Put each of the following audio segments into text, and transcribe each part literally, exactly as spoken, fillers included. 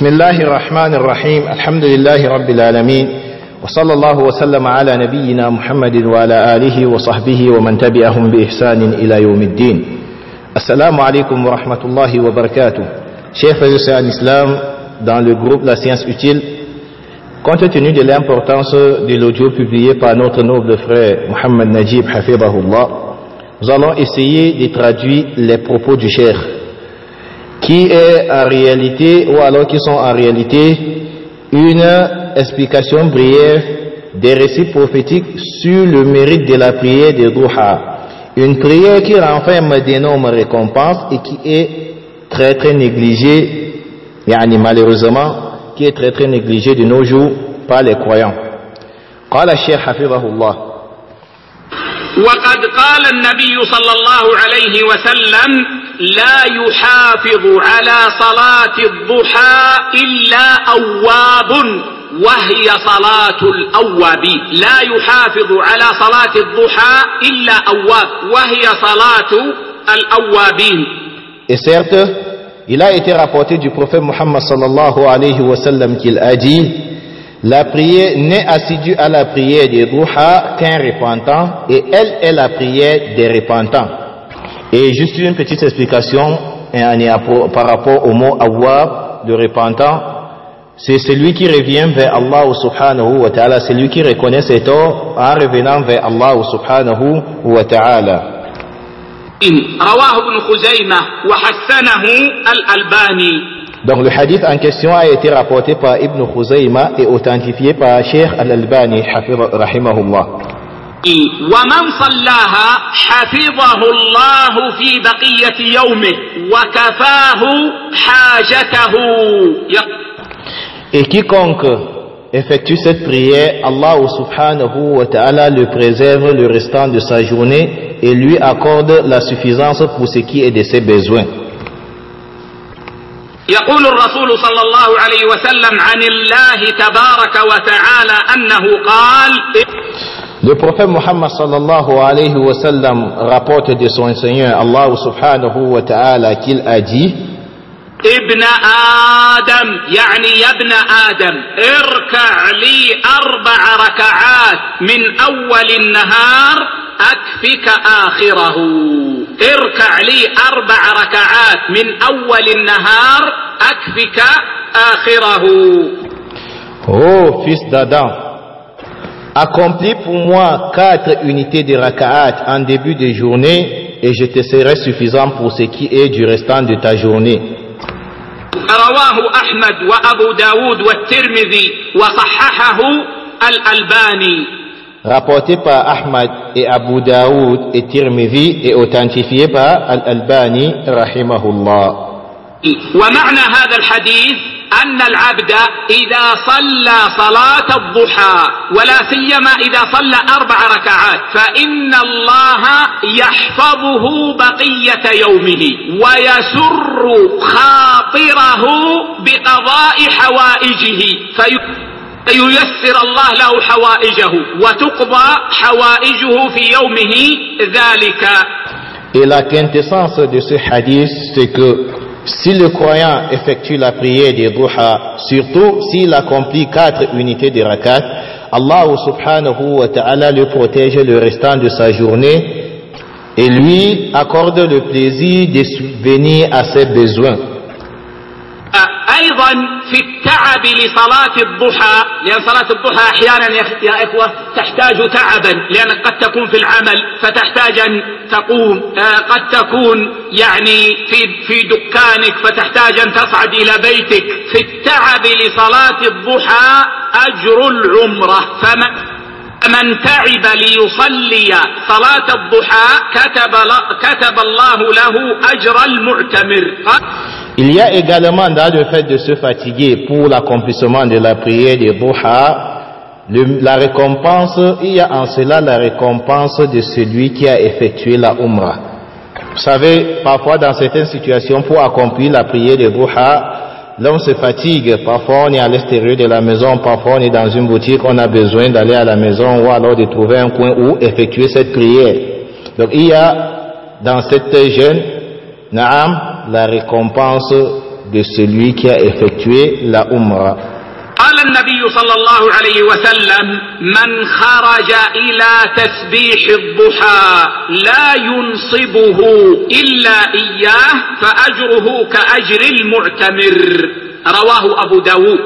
بسم الله الرحمن الرحيم الحمد لله رب العالمين وصلى الله وسلم على نبينا محمد وعلى آله وصحبه ومن تبعهم بإحسان إلى يوم الدين. Assalamu alaikum wa rahmatullahi wa barakatuh. Chers frères et sœurs en islam, dans le groupe La Science Utile, compte tenu de l'importance de l'audio publié par notre noble frère Mohamed Najib Hafidahullah, nous allons essayer de traduire les propos du cheikh, qui est en réalité, ou alors qui sont en réalité, une explication briève des récits prophétiques sur le mérite de la prière de Duha. Une prière qui renferme d'énormes récompenses et qui est très très négligée, yani malheureusement, qui est très très négligée de nos jours par les croyants. قال الشيخ حفظه الله وقد قال النبي صلى الله عليه وسلم لا يحافظ على صلاة الضحى إلا أواب وهي صلاة الأوابين. لا يحافظ على صلاة الضحى إلا أواب وهي صلاة الأوابين. Et certes, il a été rapporté du prophète Muhammad sallallahu alayhi wa sallam qu'il a dit: la prière n'est assidue à la prière des Duha qu'un repentant, et elle est la prière des repentants. Et juste une petite explication par rapport au mot awwab, de repentant, c'est celui qui revient vers Allah subhanahu wa ta'ala, celui qui reconnaît ses torts en revenant vers Allah subhanahu wa ta'ala. رواه ابن خزيمة وحسنه الألباني. Donc le hadith en question a été rapporté par Ibn Khuzayma et authentifié par Cheikh Al-Albani rahimahullah. ومن صلاها حفظه الله في بقية يومه وكفاه حاجته. Et quiconque effectue cette prière, Allah subhanahu wa ta'ala le préserve le restant de sa journée et lui accorde la suffisance pour ce qui est de ses besoins. يقول الرسول صلى الله عليه وسلم عن الله تبارك وتعالى أنه قال. Le prophète Muhammad sallallahu alayhi wa sallam rapporte de son Seigneur Allah subhanahu wa ta'ala qu'il a dit: ابن آدم يعني يا ابن آدم اركع لي أربع ركعات من أول النهار أكفك آخره. اركع لي أربع ركعات من أول النهار أكفك آخره. Oh fils d'Adam, accomplis pour moi quatre unités de raka'at en début de journée et je te serai suffisant pour ce qui est du restant de ta journée. رواه أحمد وأبو داود والترمذي وصححه الألباني. Rapporté par Ahmad et Abu Daoud et Tirmidhi et authentifié par Al-Albani rahimahullah. ومعنى هذا الحديث أن العبد إذا صلى صلاة الضحى ولا سيما إذا صلى أربع ركعات فإن الله يحفظه بقية يومه ويسر خاطره بقضاء حوائجه فييسر الله له حوائجه وتقضى حوائجه في يومه ذلك. Et la quintessence de ce hadith, c'est que si le croyant effectue la prière des Duha, surtout s'il accomplit quatre unités de rakat, Allah subhanahu wa ta'ala le protège le restant de sa journée et lui accorde le plaisir de subvenir à ses besoins. أيضا في التعب لصلاة الضحى، لأن صلاة الضحى أحيانا يا إخوة تحتاج تعبا لأنك قد تكون في العمل فتحتاج أن تقوم، قد تكون يعني في في دكانك فتحتاج أن تصعد إلى بيتك. في التعب لصلاة الضحى أجر العمرة، فمن تعب ليصلي صلاة الضحى كتب كتب الله له أجر المعتمر. Il y a également dans le fait de se fatiguer pour l'accomplissement de la prière des Duha, le, la récompense, il y a en cela la récompense de celui qui a effectué la Umrah. Vous savez, parfois dans certaines situations, pour accomplir la prière des Duha, l'homme se fatigue, parfois on est à l'extérieur de la maison, parfois on est dans une boutique, on a besoin d'aller à la maison ou alors de trouver un coin où effectuer cette prière. Donc il y a dans cette jeûne, Naam, la récompense de celui qui a effectué la Umrah. قال النبي صلى الله عليه وسلم من خرج إلى تسبيح الضحى لا ينصبه إلا إياه فأجره كأجر المعتمر. رواه أبو داود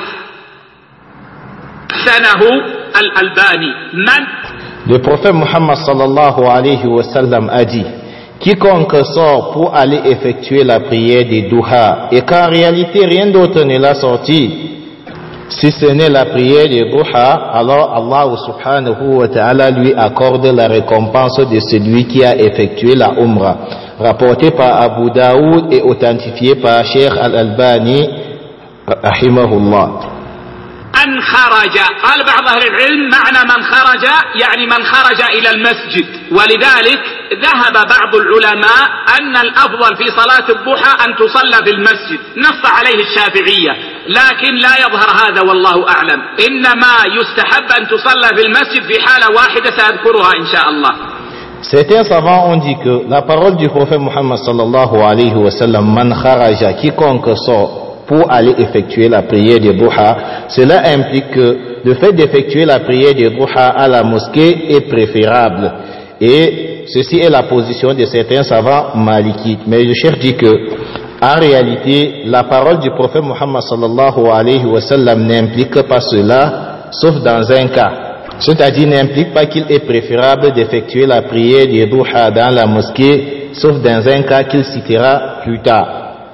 وحسنه الألباني. من Le prophète Muhammad sallallahu alayhi wa sallam a dit: quiconque sort pour aller effectuer la prière des Duha, et qu'en réalité rien d'autre ne l'a sorti, si ce n'est la prière des Duha, alors Allah subhanahu wa ta'ala lui accorde la récompense de celui qui a effectué la Umrah. Rapporté par Abu Daoud et authentifié par Cheikh Al-Albani rahimahullah. من خرج، قال بعض أهل العلم معنى من خرج يعني من خرج إلى المسجد، ولذلك ذهب بعض العلماء أن الأفضل في صلاة الضحى أن تصلى في المسجد، نص عليه الشافعية، لكن لا يظهر هذا والله أعلم، إنما يستحب أن تصلى في المسجد في حالة واحدة سأذكرها إن شاء الله. Certains savants ont dit que la parole du prophète Muhammad sallallahu alayhi wa sallam, man kharaja, quiconque sort pour aller effectuer la prière de Duha, cela implique que le fait d'effectuer la prière de Duha à la mosquée est préférable. Et ceci est la position de certains savants malikites. Mais le cheikh dit que, en réalité, la parole du prophète Muhammad sallallahu alayhi wa sallam n'implique pas cela, sauf dans un cas. C'est-à-dire n'implique pas qu'il est préférable d'effectuer la prière de Duha dans la mosquée, sauf dans un cas qu'il citera plus tard.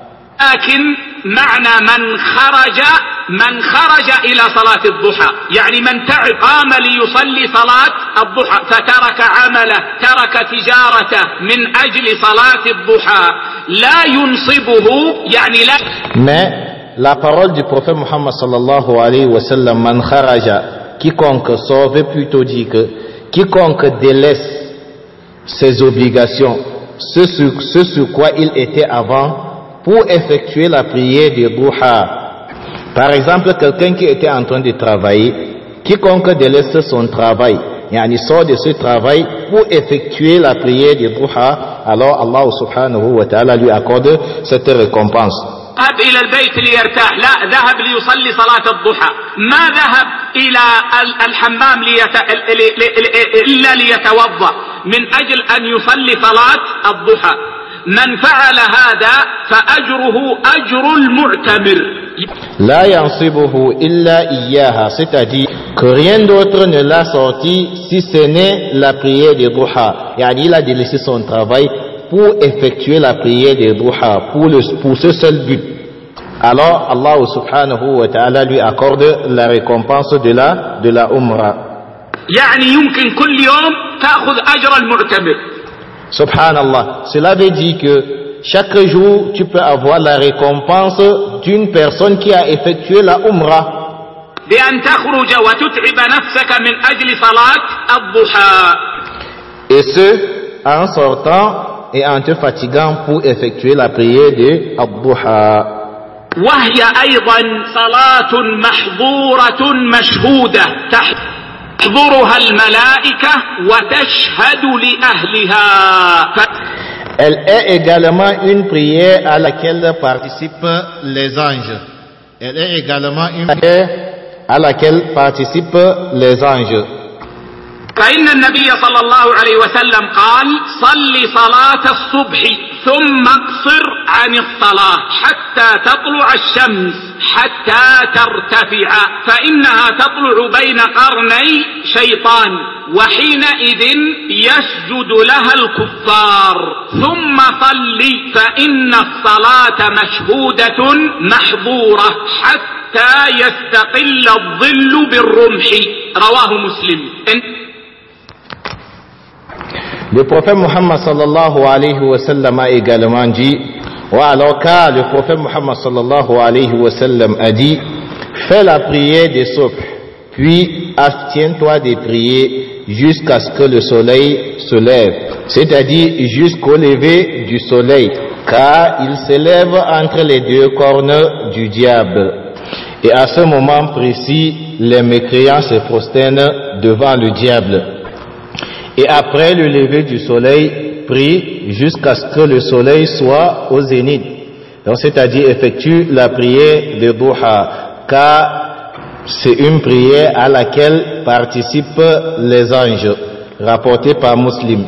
معنى من خرج من خرج إلى صلاة الضحى يعني من قام ليصلي صلاة الضحى فترك عمله ترك تجارته من أجل صلاة الضحى لا ينصبه يعني لا. Mais la parole du prophète Muhammad sallallahu alayhi wa sallam, man kharaja, quiconque sort, veut plutôt dire que quiconque délaisse ses obligations, ce sur, ce sur quoi il était avant, pour effectuer la prière de Duha. Par exemple, quelqu'un qui était en train de travailler, quiconque délaisse son travail, yani sort de ce travail pour effectuer la prière de Duha, alors Allah subhanahu wa ta'ala lui accorde cette récompense. ذهب إلى البيت ليرتاح، لا ذهب ليصلي صلاة الضحى، ما ذهب إلى الحمام ليت... إلا ليتوضأ من أجل أن يصلي صلاة الضحى. من فعل هذا فأجره أجر المعتمر. لا ينصبه إلا إياها, c'est-à-dire que rien d'autre ne l'a sorti si ce n'est la prière de Duha. Yani il a délaissé son travail pour effectuer la prière de Duha, pour, le, pour ce seul but. Alors Allah subhanahu wa ta'ala lui accorde la récompense de la, de la Umrah. يعني يمكن كل يوم تأخذ أجر المعتمر. Subhanallah, cela veut dire que chaque jour tu peux avoir la récompense d'une personne qui a effectué la Umrah. بأن تخرج وتتعب نفسك من أجل صلاة الضحى. Et ce, en sortant et en te fatiguant pour effectuer la prière de Ad-Duha. وهي أيضا صلاة محظورة مشهودة تحضرها الملائكة وتشهد لأهلها. Elle est également une prière à laquelle participent les anges. Elle est également une prière à laquelle participent les anges. فإن النبي صلى الله عليه وسلم قال صل صلاة الصبح ثم اقصر عن الصلاة حتى تطلع الشمس حتى ترتفع فإنها تطلع بين قرني شيطان وحينئذ يسجد لها الكفار ثم صل فإن الصلاة مشهودة محظورة حتى يستقل الظل بالرمح. رواه مسلم. Le prophète Muhammad sallallahu alayhi wa sallam a également dit, ou alors car le prophète Muhammad sallallahu alayhi wa sallam a dit, fais la prière des subh, puis abstiens-toi de prier jusqu'à ce que le soleil se lève, c'est-à-dire jusqu'au lever du soleil, car il se lève entre les deux cornes du diable. Et à ce moment précis, les mécréants se prosternent devant le diable. Et après le lever du soleil, prie jusqu'à ce que le soleil soit au zénith. Donc c'est-à-dire effectue la prière de Duha, car c'est une prière à laquelle participent les anges, rapporté par Muslim.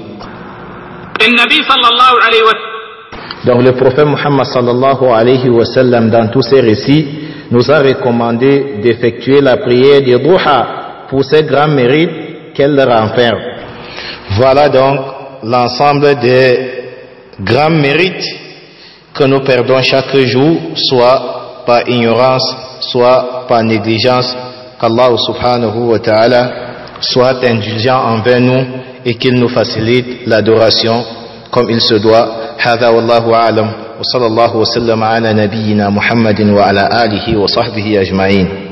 Donc le prophète Muhammad sallallahu alayhi wa sallam, dans tous ses récits, nous a recommandé d'effectuer la prière de Duha pour ses grands mérites qu'elle renferme. Voilà donc l'ensemble des grands mérites que nous perdons chaque jour, soit par ignorance, soit par négligence. Qu'Allah subhanahu wa ta'ala soit indulgent envers nous et qu'il nous facilite l'adoration comme il se doit. هذا والله أعلم وصلى الله وسلم على نبينا محمد وعلى آله وصحبه أجمعين.